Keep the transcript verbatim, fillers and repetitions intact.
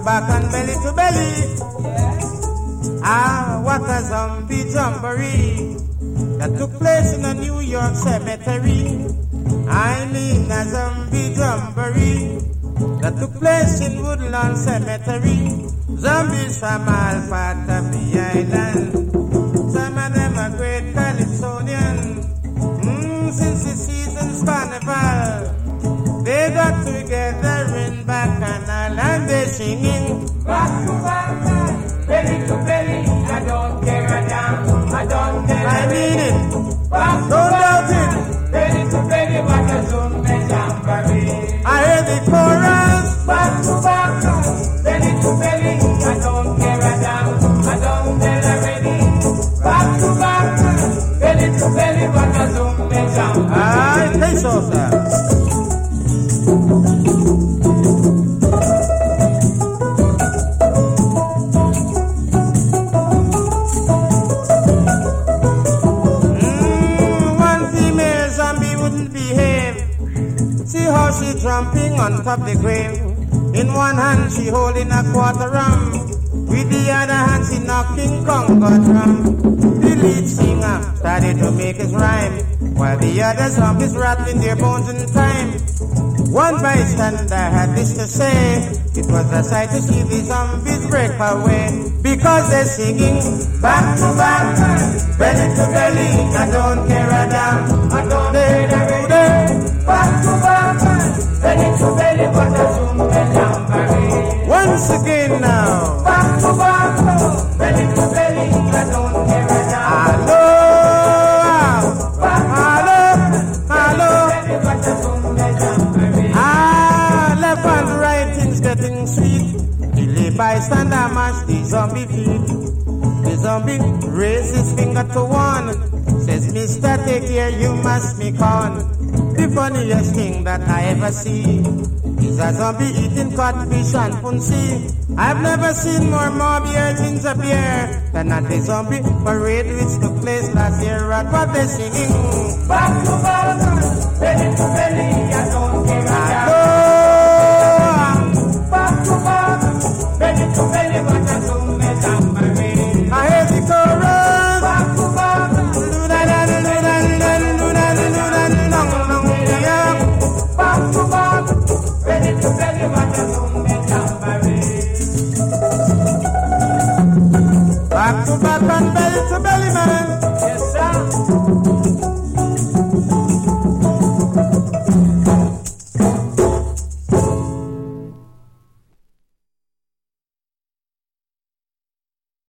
back and belly to belly. Ah, what a zombie jamboree that took place in a New York cemetery. I mean a zombie jamboree that took place in Woodland Cemetery. Zombies from all parts of the island. Some of them are great Calypsonian. Mm, since the season's carnival, they got together in Bacchanal and they're singing back to back, belly to belly. I don't care a damn, I don't care. I mean it. Back to don't doubt it. Belly to belly, what a zombie jamboree. I hear the chorus. Back to back, belly to belly. I don't care a damn, I don't care already. Back to back, belly to belly, what a zombie jamboree. I think so, sir. She jumping on top the grave. In one hand she holding a quarter rum. With the other hand she knocking Congo drum. The lead singer started to make his rhyme, while the other zombies rattling their bones in time. One bystander had this to say: it was a sight to see the zombies break away, because they're singing back to back, belly to belly. I don't care a damn, I don't care a damn. Back to back, belly to belly, but a zombie jamboree. Once again now, back to back, belly to belly, I don't care a damn. Hello, hello, hello. Ah, left and right things getting sweet. The lay bystander mash the zombie feet. The zombie raised his finger to one, says, Mister, take care, you must be con. The funniest thing that I ever see is a zombie eating codfish and punsy. I've never seen more mob urchins appear than at the zombie parade which took place last year. At what they're singing, back to back, belly to belly, I don't care a damn. Back to back, belly to belly, what